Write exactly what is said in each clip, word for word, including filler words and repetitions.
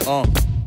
uh.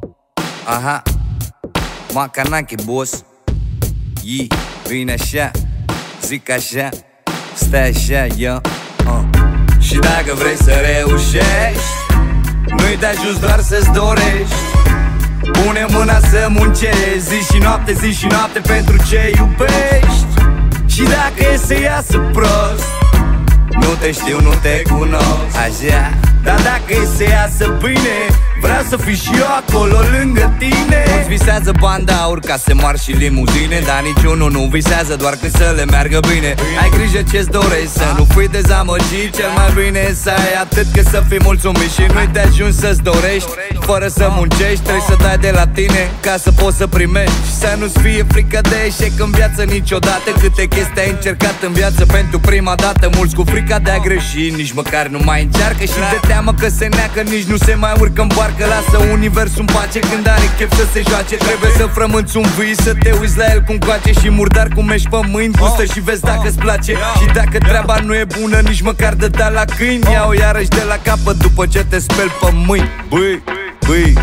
Aha, Macanache, boss. Yi, vine așa, zic așa, stai așa, yo, uh. Și dacă vrei să reușești, nu-i de ajuns doar să-ți dorești. Pune mâna să muncești zi și noapte, zi și noapte pentru ce iubești. Și dacă e să iasă prost, nu te știu, nu te cunosc, așa. Dar dacă e să iasă bine, vreau să fii și eu acolo lângă tine. Mulți visează banda aur ca să moar și limuzine, dar niciunul nu visează doar cât să le meargă bine. Ai grijă ce-ți dorești, să nu fii dezamăgit. Cel mai bine e să ai atât cât să fii mulțumit. Și nu-i de ajuns să-ți dorești fără să muncești. Trebuie să dai de la tine ca să poți să primești. Și să nu-ți fie frică de eșec în viață niciodată. Câte chestii ai încercat în viață pentru prima dată. Mulți cu frica de a greși nici măcar nu mai încearcă. Și de teamă că se neacă nici nu se mai urcă în barcă. Lasă universul în pace când are chef să se joace. Trebuie să frămânți un vis, să te uiți la el cum coace. Și murdar cum ești pe mâini, gustă și vezi dacă-ți place. Și dacă treaba nu e bună, nici măcar de da la câini. Ia-o iarăși de la capăt după ce te speli pe mâini. Băi, băi,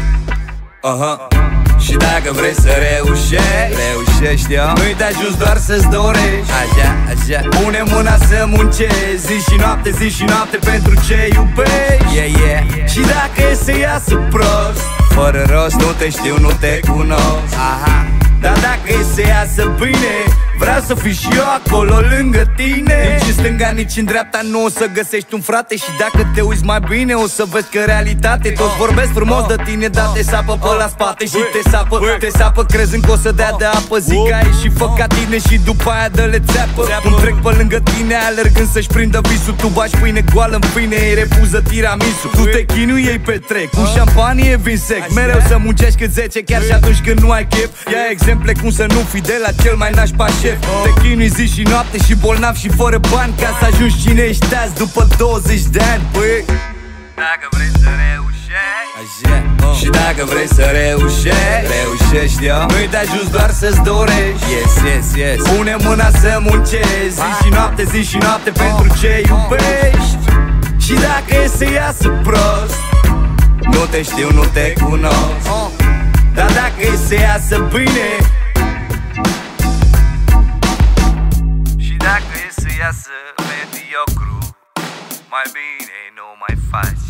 aha. Și dacă vrei să reușești, reușești, eu. Nu-i de ajuns doar să-ți dorești, așa, așa. Pune mâna să muncești zi și noapte, zi și noapte pentru ce iubești, yeah, yeah. Și dacă e să iasă prost, fără rost, nu te știu, nu te cunosc, aha. Dar dacă e să iasă bine, vreau să fii și eu acolo lângă tine. Nici în stânga, nici în dreapta nu o să găsești un frate. Și dacă te uiți mai bine o să vezi că realitate toți vorbesc frumos de tine, dar te sapă pe la spate. Și te sapă, te sapă crezând că o să dea de apă. Zic că ai și fă ca tine și după aia dă-le țeapă. Cum trec pe lângă tine alergând să-și prindă visul. Tu bași pâine goală în fine, ei refuză tiramisu. Tu te chinui, ei petrec cu șampanie, vin sec. Mereu să muncești cât zece, chiar și atunci când nu ai chef. Ia exemple cum să nu fii de la cel mai nașpa șef. Te chinui zi și noapte și bolnav și fără bani ca să ajungi cine ești azi după douăzeci de ani, băi. Dacă vrei să reușești, așa, oh. Și dacă vrei să reușești, reușești, eu. Nu-i de ajuns doar să-ți dorești, yes, yes, yes. Pune mâna să muncești zi și noapte, zi și noapte oh. Pentru ce iubești. Și dacă e să iasă prost, nu te știu, nu te cunosc, oh. Dar dacă e să iasă bine, dacă e să iasă mediocru, mai bine nu mai faci.